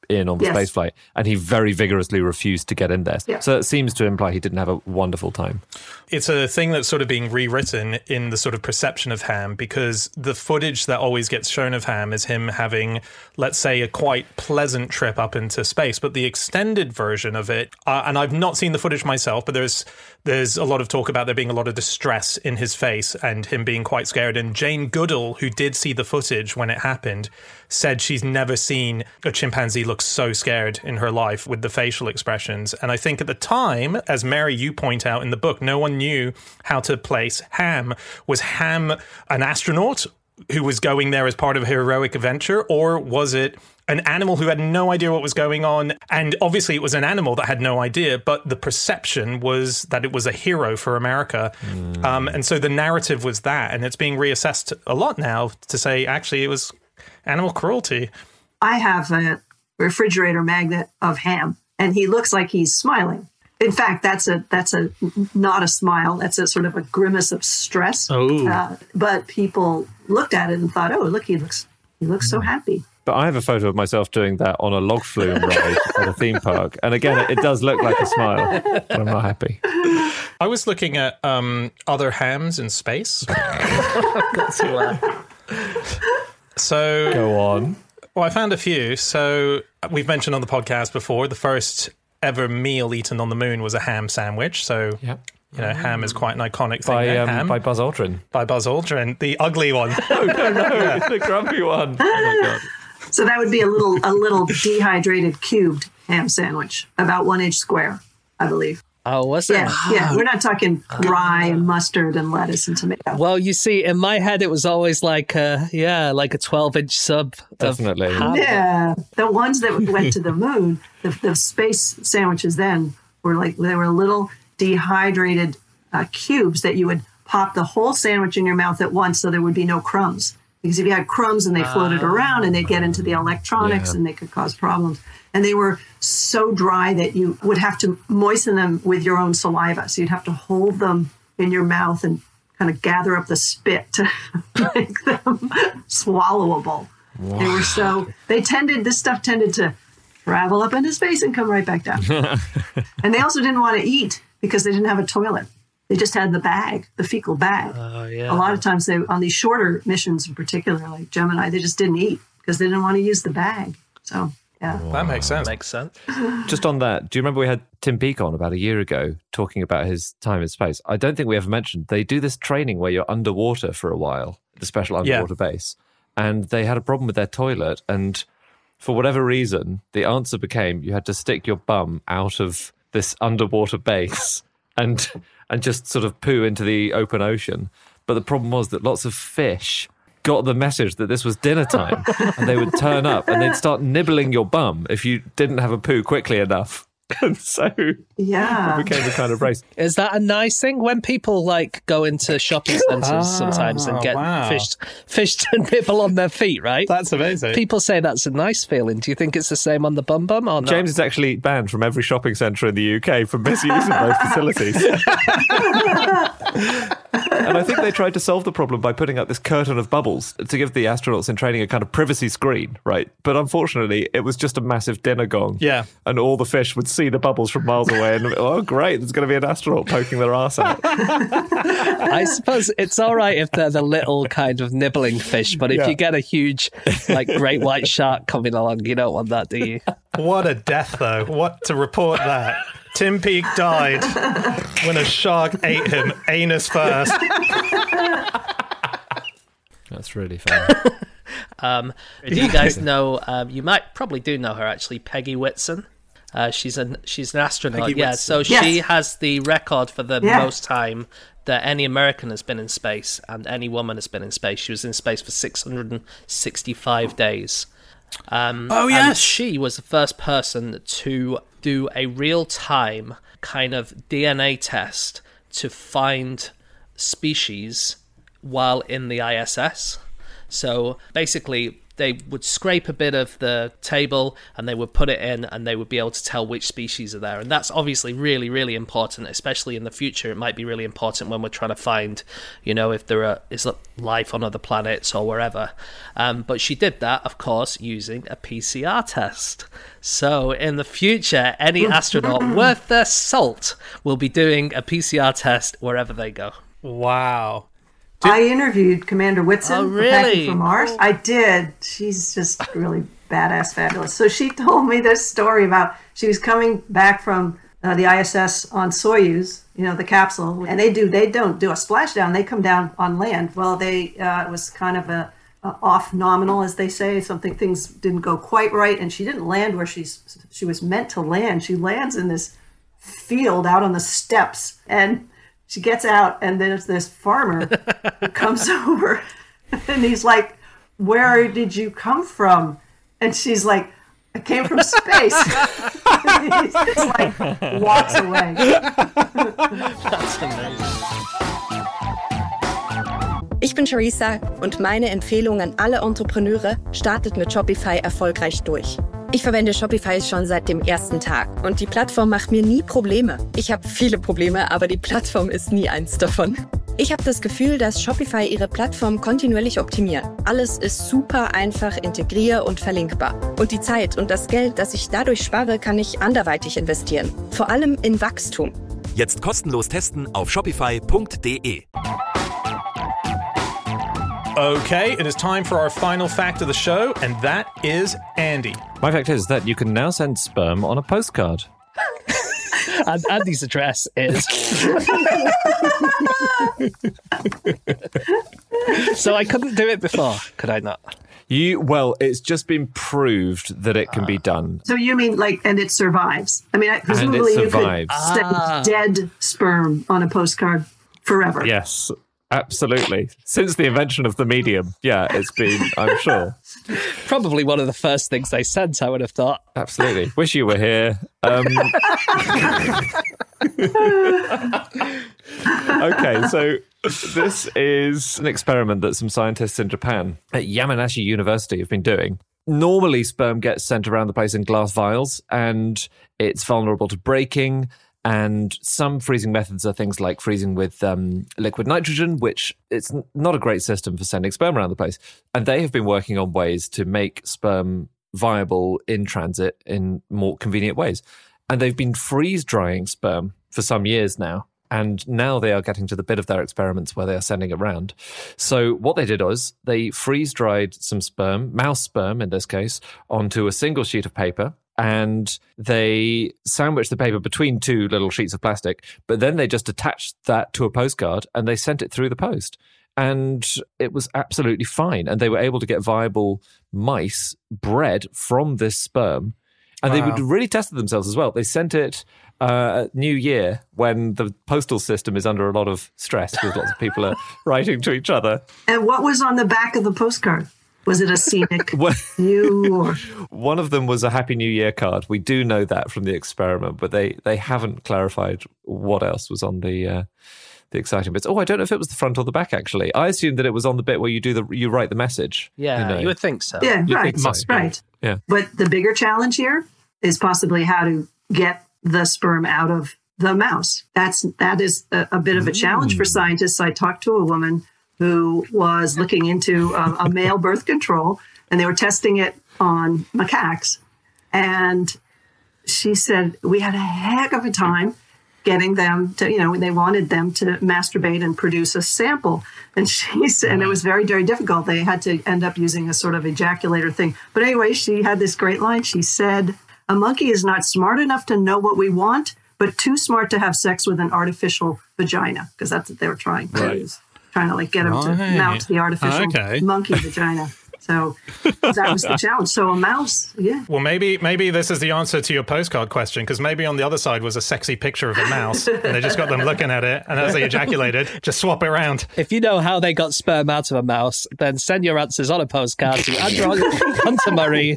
in on the Yes. spaceflight, and he very vigorously refused to get in there. Yeah. So it seems to imply he didn't have a wonderful time. It's a thing that's sort of being rewritten in the sort of perception of Ham, because the footage that always gets shown of Ham is him having, let's say, a quite pleasant trip up into space. But the extended version of it, uh, and I've not seen the footage myself, but there's there's a lot of talk about there being a lot of distress in his face and him being quite scared. And Jane Goodall, who did see the footage when it happened, said she's never seen a chimpanzee look so scared in her life with the facial expressions. And I think at the time, as Mary, you point out in the book, no one knew how to place Ham. Was Ham an astronaut who was going there as part of a heroic adventure, or was it an animal who had no idea what was going on? And obviously it was an animal that had no idea, but the perception was that it was a hero for America. Mm. Um, and so the narrative was that, and it's being reassessed a lot now to say, actually, it was animal cruelty. I have a refrigerator magnet of Ham, and he looks like he's smiling. In fact, that's a that's a not a smile. That's a sort of a grimace of stress. Oh, uh, but people looked at it and thought, "Oh, look, he looks he looks so happy." But I have a photo of myself doing that on a log flume ride at a theme park, and again, it, it does look like a smile, but I'm not happy. I was looking at um, other hams in space. So go on. Well, I found a few. So we've mentioned on the podcast before, the first ever meal eaten on the moon was a ham sandwich. So, yep. you know, ham is quite an iconic thing. By, um, ham. by Buzz Aldrin. By Buzz Aldrin, the ugly one. no, no, no, the grumpy one. Oh, my God. So that would be a little a little dehydrated cubed ham sandwich, about one inch square, I believe. Oh, was it? Yeah, yeah. We're not talking rye and mustard and lettuce and tomato. Well, you see, in my head, it was always like a, yeah, like a twelve-inch sub. Definitely. Of ham. Yeah. The ones that went to the moon, the, the space sandwiches then were like, they were little dehydrated uh, cubes that you would pop the whole sandwich in your mouth at once so there would be no crumbs. Because if you had crumbs and they floated uh, around and they'd get into the electronics yeah. and they could cause problems. And they were so dry that you would have to moisten them with your own saliva. So you'd have to hold them in your mouth and kind of gather up the spit to make them swallowable. Wow. They were so, they tended, this stuff tended to travel up into space and come right back down. And they also didn't want to eat because they didn't have a toilet. They just had the bag, the fecal bag. Oh, yeah. A lot of times they, on these shorter missions in particular, like Gemini, they just didn't eat because they didn't want to use the bag. So, yeah. Wow. That makes sense. Makes sense. Just on that, do you remember we had Tim Peake on about a year ago talking about his time in space? I don't think we ever mentioned they do this training where you're underwater for a while, the special underwater yeah. base. And they had a problem with their toilet. And for whatever reason, the answer became you had to stick your bum out of this underwater base and and just sort of poo into the open ocean. But the problem was that lots of fish got the message that this was dinner time and they would turn up and they'd start nibbling your bum if you didn't have a poo quickly enough. And so yeah. it became a kind of race. Is that a nice thing when people like go into shopping centres oh, sometimes and get wow. fish, fish to nibble on their feet, right? That's amazing. People say that's a nice feeling. Do you think it's the same on the bum bum or not? James is actually banned from every shopping centre in the U K for misusing those facilities. And I think they tried to solve the problem by putting up this curtain of bubbles to give the astronauts in training a kind of privacy screen, right? But unfortunately, it was just a massive dinner gong. Yeah. And all the fish would see the bubbles from miles away and, oh, great, there's going to be an astronaut poking their arse out. I suppose it's all right if they're the little kind of nibbling fish, but if yeah. you get a huge, like, great white shark coming along, you don't want that, do you? What a death, though. What to report that. Tim Peake died when a shark ate him, anus first. That's really funny. um, do you guys know, um, you might probably do know her, actually, Peggy Whitson. Uh, she's an she's an astronaut, Peggy yeah. Whitson. So yes. she has the record for the yeah. most time that any American has been in space and any woman has been in space. She was in space for six hundred sixty-five days. Um, oh yes, and she was the first person to do a real-time kind of D N A test to find species while in the I S S. So basically, they would scrape a bit of the table and they would put it in, and they would be able to tell which species are there. And that's obviously really, really important, especially in the future. It might be really important when we're trying to find, you know, if there are, is life on other planets or wherever. Um, but she did that, of course, using a P C R test. So in the future, any astronaut worth their salt will be doing a P C R test wherever they go. Wow. I interviewed Commander Whitson Oh, for Packing really? for Mars. I did. She's just really badass, fabulous. So she told me this story about she was coming back from uh, the I S S on Soyuz, you know, the capsule, and they do they don't do a splashdown. They come down on land. Well, they uh, it was kind of a, a off nominal, as they say. Something things didn't go quite right, and she didn't land where she's she was meant to land. She lands in this field out on the steppes, and she gets out, and there's this farmer who comes over, and he's like, "Where did you come from?" And she's like, "I came from space." And he just like walks away. That's amazing. Ich bin Charissa und meine Empfehlung an alle Entrepreneure: startet mit Shopify erfolgreich durch. Ich verwende Shopify schon seit dem ersten Tag und die Plattform macht mir nie Probleme. Ich habe viele Probleme, aber die Plattform ist nie eins davon. Ich habe das Gefühl, dass Shopify ihre Plattform kontinuierlich optimiert. Alles ist super einfach integrier- und verlinkbar. Und die Zeit und das Geld, das ich dadurch spare, kann ich anderweitig investieren. Vor allem in Wachstum. Jetzt kostenlos testen auf shopify punkt de. Okay, it is time for our final fact of the show, and that is Andy. My fact is that you can now send sperm on a postcard. And Andy's address is... So I couldn't do it before, could I not? You well, it's just been proved that it can be done. So you mean like, and it survives? I mean, presumably you could survives. send Ah. dead sperm on a postcard forever. Yes, absolutely. Since the invention of the medium, yeah, it's been, I'm sure. Probably one of the first things they sent, I would have thought. Absolutely. Wish you were here. Um, okay, so this is an experiment that some scientists in Japan at Yamanashi University have been doing. Normally, sperm gets sent around the place in glass vials, and it's vulnerable to breaking. And some freezing methods are things like freezing with um, liquid nitrogen, which it's n- not a great system for sending sperm around the place. And they have been working on ways to make sperm viable in transit in more convenient ways. And they've been freeze-drying sperm for some years now. And now they are getting to the bit of their experiments where they are sending it around. So what they did was they freeze-dried some sperm, mouse sperm in this case, onto a single sheet of paper. And they sandwiched the paper between two little sheets of plastic, but then they just attached that to a postcard and they sent it through the post. And it was absolutely fine. And they were able to get viable mice bred from this sperm. And Wow. they would really tested themselves as well. They sent it uh, at New Year when the postal system is under a lot of stress because lots of people are writing to each other. And what was on the back of the postcard? Was it a scenic view? Or... One of them was a Happy New Year card. We do know that from the experiment, but they, they haven't clarified what else was on the uh, the exciting bits. Oh, I don't know if it was the front or the back, actually. I assumed that it was on the bit where you do the you write the message. Yeah, you know. you would think so. Yeah, You'd right. think so. Right. Yeah. But the bigger challenge here is possibly how to get the sperm out of the mouse. That's that is a, a bit of a challenge for scientists. I talked to a woman who was looking into a, a male birth control, and they were testing it on macaques. And she said, we had a heck of a time getting them to, you know, they wanted them to masturbate and produce a sample. And she said, and it was very, very difficult. They had to end up using a sort of ejaculator thing. But anyway, she had this great line. She said, a monkey is not smart enough to know what we want, but too smart to have sex with an artificial vagina, because that's what they were trying to Right. use. Trying to like get them Right. to mount the artificial Okay. monkey vagina. So that was the challenge. So a mouse, yeah. Well, maybe maybe this is the answer to your postcard question, because maybe on the other side was a sexy picture of a mouse, and they just got them looking at it, and as they ejaculated, just swap it around. If you know how they got sperm out of a mouse, then send your answers on a postcard to Andrew Hunter Murray.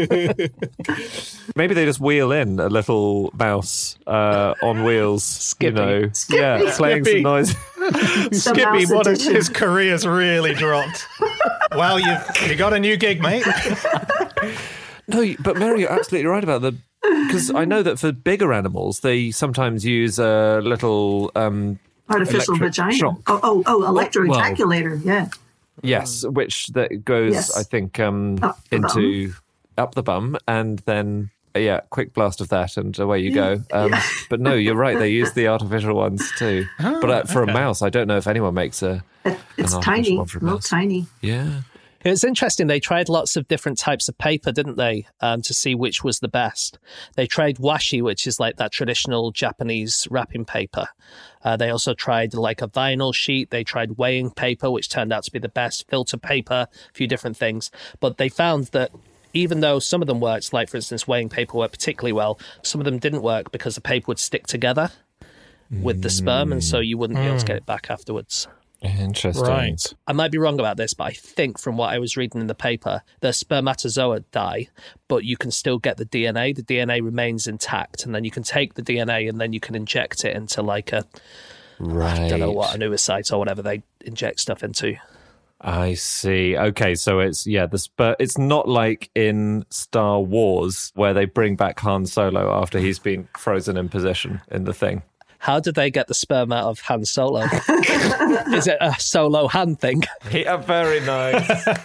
Maybe they just wheel in a little mouse uh, on wheels. Skippy. You know, Skippy. yeah, playing Skippy. some noise. Skippy, mouse what if edition. his career's really dropped? Well, you've you got a new gig, mate. No, you- but Mary, you're absolutely right about the. Because I know that for bigger animals, they sometimes use a little um, Artificial electric vagina. shock. Oh, oh, oh, electroejaculator. Yeah. Yes, which that goes, Yes. I think, um, Up the into up the bum, and then uh, yeah, quick blast of that, and away you go. Um, But no, you're right; they use the artificial ones too. but uh, for okay. a mouse, I don't know if anyone makes a. It- It's an tiny, artificial one for a real mouse. tiny. Yeah. It was interesting. They tried lots of different types of paper, didn't they, um, to see which was the best. They tried washi, which is like that traditional Japanese wrapping paper. Uh, they also tried like a vinyl sheet. They tried weighing paper, which turned out to be the best, filter paper, a few different things. But they found that even though some of them worked, like for instance, weighing paper worked particularly well, some of them didn't work because the paper would stick together with the sperm, and so you wouldn't be able to get it back afterwards. Interesting. Right. I might be wrong about this, but I think from what I was reading in the paper, the spermatozoa die, but you can still get the D N A. The D N A remains intact, and then you can take the D N A and then you can inject it into like a, Right. I don't know what, an oocyte or whatever they inject stuff into. I see. Okay, so it's yeah, the spur. It's not like in Star Wars where they bring back Han Solo after he's been frozen in position in the thing. How did they get the sperm out of Han Solo? Is it a Solo Han thing? Yeah, very nice.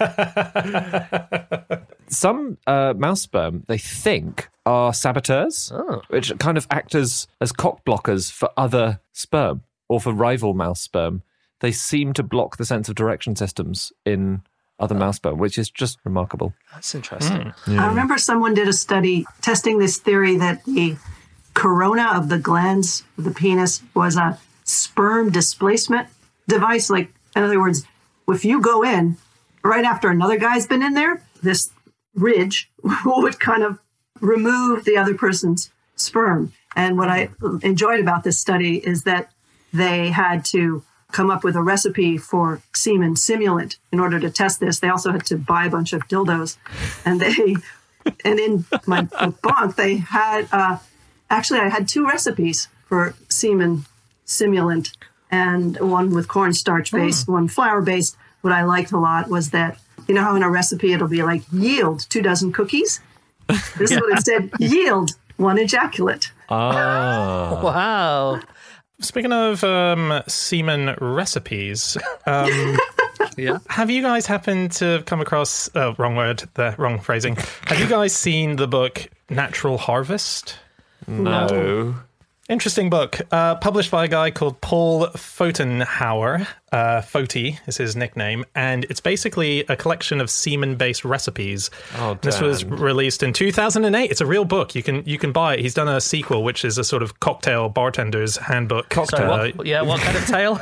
Some uh, mouse sperm, they think, are saboteurs, Oh. which kind of act as, as cock blockers for other sperm or for rival mouse sperm. They seem to block the sense of direction systems in other mouse sperm, which is just remarkable. That's interesting. I remember someone did a study testing this theory that the corona of the glands of the penis was a sperm displacement device. Like, in other words, if you go in right after another guy's been in there, this ridge would kind of remove the other person's sperm. And what I enjoyed about this study is that they had to come up with a recipe for semen simulant in order to test this. They also had to buy a bunch of dildos. And they, and in my book, they had, uh, actually, I had two recipes for semen simulant, and one with cornstarch based, one flour based. What I liked a lot was that, you know how in a recipe it'll be like, yield two dozen cookies? This is what it said, yield one ejaculate. Ah. Wow. Speaking of um, semen recipes, um, Yeah. have you guys happened to come across, oh, wrong word, the wrong phrasing. Have you guys seen the book Natural Harvest? No. Interesting book, uh, published by a guy called Paul Fotenhauer. Uh, Foti is his nickname, and it's basically a collection of semen-based recipes. Oh, This was damn. released in two thousand eight. It's a real book. You can you can buy it. He's done a sequel, which is a sort of cocktail bartender's handbook. Sorry, Uh, what, yeah, what kind of tale?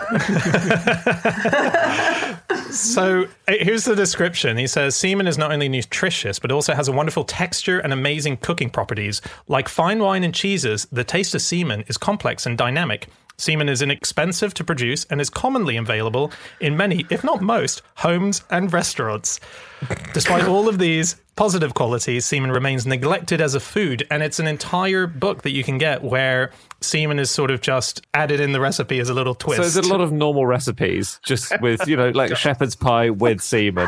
So uh, here's the description. He says, semen is not only nutritious, but also has a wonderful texture and amazing cooking properties. Like fine wine and cheeses, the taste of semen is complex and dynamic. Semen is inexpensive to produce and is commonly available in many, if not most, homes and restaurants. Despite all of these positive qualities, semen remains neglected as a food, and it's an entire book that you can get where semen is sort of just added in the recipe as a little twist. So there's a lot of normal recipes, just with, you know, like shepherd's pie with semen. Or...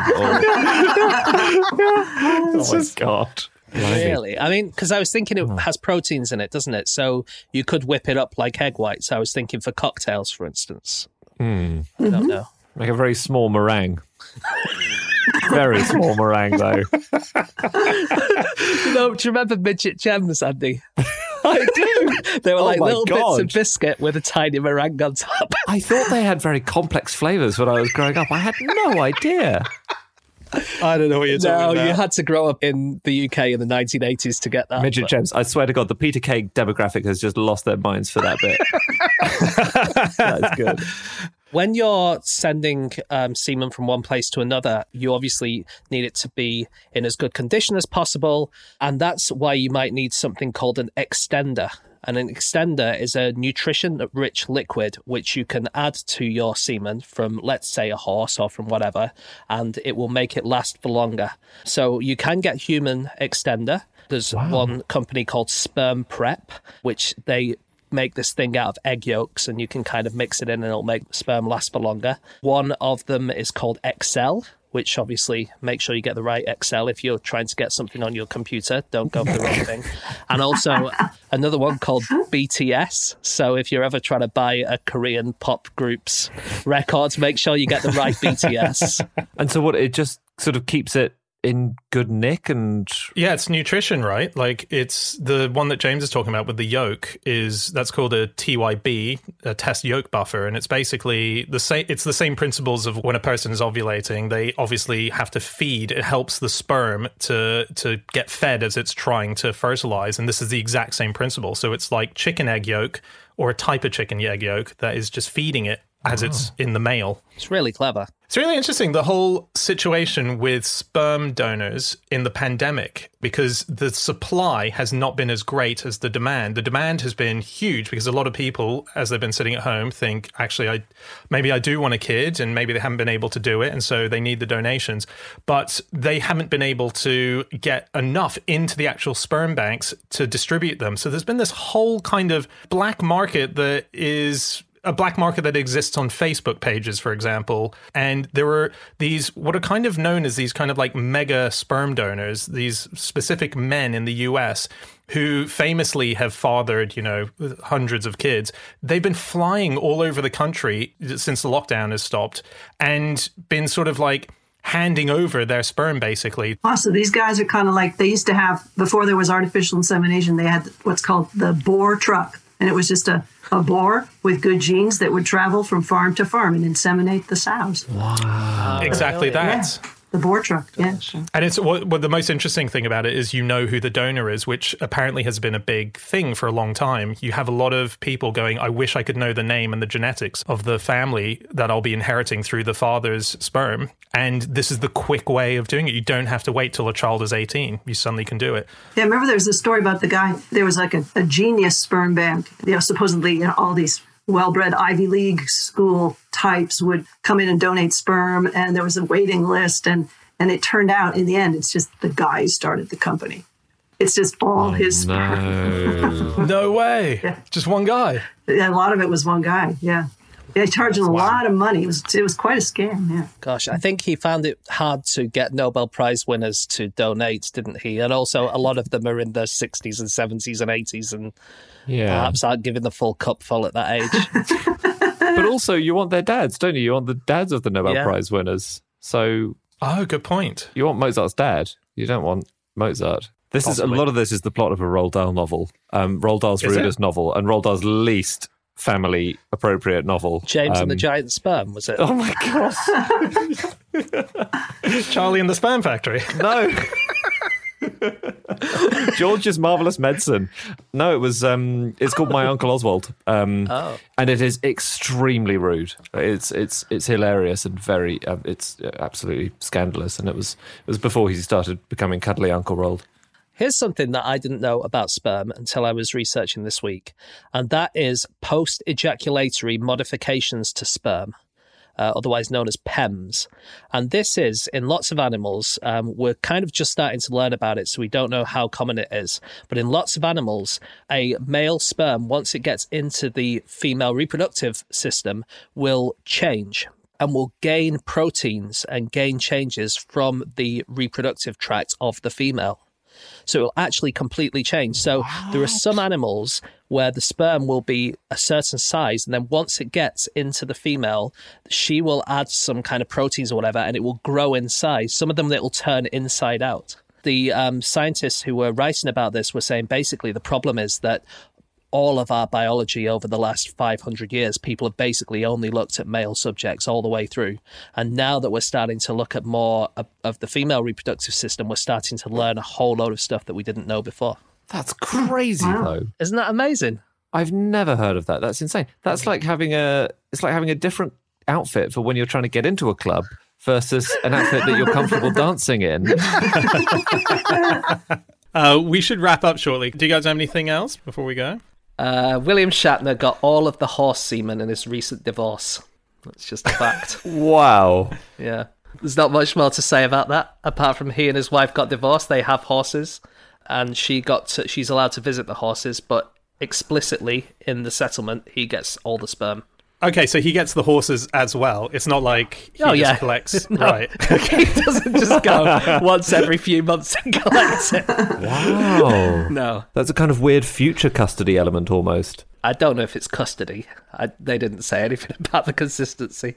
oh my God. Really? I mean, because I was thinking it has proteins in it, doesn't it? So you could whip it up like egg whites. I was thinking for cocktails, for instance. Mm. I don't know. Like a very small meringue. Very small meringue, though. You know, do you remember Midget Gems, Andy? I do. They were Oh like my little God. bits of biscuit with a tiny meringue on top. I thought they had very complex flavours when I was growing up. I had no idea. I don't know what you're talking No, about. you had to grow up in the U K in the nineteen eighties to get that. Midget but- Gems. I swear to God, the Peter Cake demographic has just lost their minds for that bit. That's good. When you're sending um, semen from one place to another, you obviously need it to be in as good condition as possible. And that's why you might need something called an extender. And an extender is a nutrition-rich liquid which you can add to your semen from, let's say, a horse or from whatever, and it will make it last for longer. So you can get human extender. There's one company called Sperm Prep, which they make this thing out of egg yolks, and you can kind of mix it in and it'll make sperm last for longer. One of them is called Excel, which obviously make sure you get the right Excel if you're trying to get something on your computer. Don't go for the wrong thing. And also another one called B T S. So if you're ever trying to buy a Korean pop group's records, make sure you get the right B T S. And so what, it just sort of keeps it in good nick and... Yeah, it's nutrition, right? Like, it's the one that James is talking about with the yolk is, that's called a T Y B, a test yolk buffer, and it's basically the same, it's the same principles of when a person is ovulating. They obviously have to feed. It helps the sperm to to get fed as it's trying to fertilize, and this is the exact same principle. So it's like chicken egg yolk, or a type of chicken egg yolk that is just feeding it as oh. it's in the male. It's really clever. It's really interesting, the whole situation with sperm donors in the pandemic, because the supply has not been as great as the demand. The demand has been huge because a lot of people, as they've been sitting at home, think, actually, I maybe I do want a kid, and maybe they haven't been able to do it, and so they need the donations. But they haven't been able to get enough into the actual sperm banks to distribute them. So there's been this whole kind of black market that is... a black market that exists on Facebook pages, for example. And there were these, what are kind of known as these kind of like mega sperm donors, these specific men in the U S who famously have fathered, you know, hundreds of kids. They've been flying all over the country since the lockdown has stopped and been sort of like handing over their sperm, basically. Oh, so these guys are kind of like, they used to have, before there was artificial insemination, they had what's called the boar truck. And it was just a, a boar with good genes that would travel from farm to farm and inseminate the sows. Wow. Exactly that. Yeah. The boar truck, yeah. And it's what, what the most interesting thing about it is you know who the donor is, which apparently has been a big thing for a long time. You have a lot of people going, I wish I could know the name and the genetics of the family that I'll be inheriting through the father's sperm. And this is the quick way of doing it. You don't have to wait till a child is eighteen. You suddenly can do it. Yeah, remember there was this story about the guy, there was like a, a genius sperm bank, you know, supposedly, you know, all these well-bred Ivy League school types would come in and donate sperm, and there was a waiting list, and and it turned out in the end it's just the guy who started the company. It's just all oh, his sperm. No, no way. Yeah. Just one guy. Yeah, a lot of it was one guy. Yeah. They charged him a wow. lot of money. It was it was quite a scam, yeah. Gosh, I think he found it hard to get Nobel Prize winners to donate, didn't he? And also a lot of them are in their sixties and seventies and eighties and yeah. perhaps aren't given the full cupful at that age. But also you want their dads, don't you? You want the dads of the Nobel yeah. Prize winners. So oh, good point. You want Mozart's dad. You don't want Mozart. This Possibly. is a lot of this is the plot of a Roald Dahl novel. Um, Roald Dahl's is realist it? novel, and Roald Dahl's least family appropriate novel. James um, and the Giant Sperm, was it? Oh my god. Charlie and the Sperm Factory. No. George's Marvelous Medicine. No, it was um it's called My Uncle Oswald. Um oh. And it is extremely rude. It's it's it's hilarious and very uh, it's absolutely scandalous, and it was it was before he started becoming cuddly Uncle Roald. Here's something that I didn't know about sperm until I was researching this week, and that is post-ejaculatory modifications to sperm, uh, otherwise known as P E M S. And this is, in lots of animals, um, we're kind of just starting to learn about it, so we don't know how common it is. But in lots of animals, a male sperm, once it gets into the female reproductive system, will change and will gain proteins and gain changes from the reproductive tract of the female. So it will actually completely change. So what? There are some animals where the sperm will be a certain size, and then once it gets into the female, she will add some kind of proteins or whatever, and it will grow in size. Some of them, it will turn inside out. The um, scientists who were writing about this were saying basically the problem is that all of our biology over the last five hundred years, people have basically only looked at male subjects all the way through. And now that we're starting to look at more of, of the female reproductive system, we're starting to learn a whole load of stuff that we didn't know before. That's crazy, though. Isn't that amazing? I've never heard of that. That's insane. That's like having a, it's like having a different outfit for when you're trying to get into a club versus an outfit that you're comfortable dancing in. uh, we should wrap up shortly. Do you guys have anything else before we go? Uh, William Shatner got all of the horse semen in his recent divorce. That's just a fact. Wow. Yeah. There's not much more to say about that, apart from he and his wife got divorced. They have horses, and she got to, she's allowed to visit the horses, but explicitly in the settlement, he gets all the sperm. Okay, so he gets the horses as well. It's not like he oh, just yeah. collects... No. Right. He doesn't just go once every few months and collect it. Wow. No. That's a kind of weird future custody element almost. I don't know if it's custody. I, they didn't say anything about the consistency.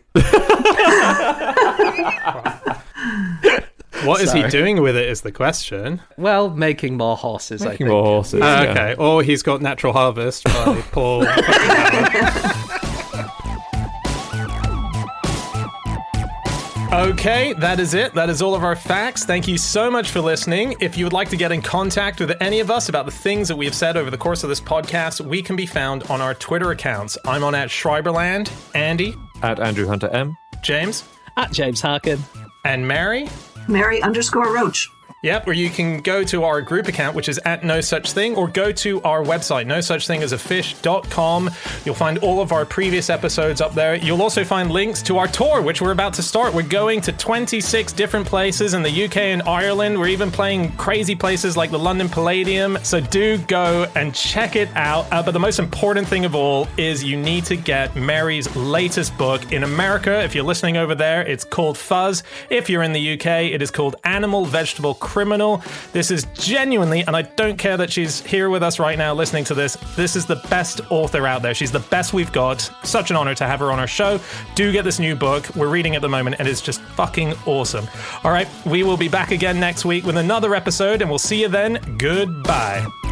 What is Sorry. he doing with it is the question. Well, making more horses, I Making think. more horses. Uh, yeah. okay, or he's got Natural Harvest by Paul. Okay, that is it. That is all of our facts. Thank you so much for listening. If you would like to get in contact with any of us about the things that we have said over the course of this podcast, we can be found on our Twitter accounts. I'm on at Schreiberland, Andy, At Andrew Hunter M. James, At James Harkin. and Mary. Mary underscore Roach. Yep, or you can go to our group account, which is at No Such Thing, or go to our website, no such thing as a fish dot com. You'll find all of our previous episodes up there. You'll also find links to our tour, which we're about to start. We're going to twenty-six different places in the U K and Ireland. We're even playing crazy places like the London Palladium. So do go and check it out. Uh, but the most important thing of all is you need to get Mary's latest book. In America, if you're listening over there, it's called Fuzz. If you're in the U K, it is called Animal Vegetable Criminal. This is genuinely, and I don't care that she's here with us right now listening to this, this is the best author out there. She's the best we've got. Such an honor to have her on our show. Do get this new book. We're reading at the moment, and it's just fucking awesome. All right, we will be back again next week with another episode, and we'll see you then. Goodbye.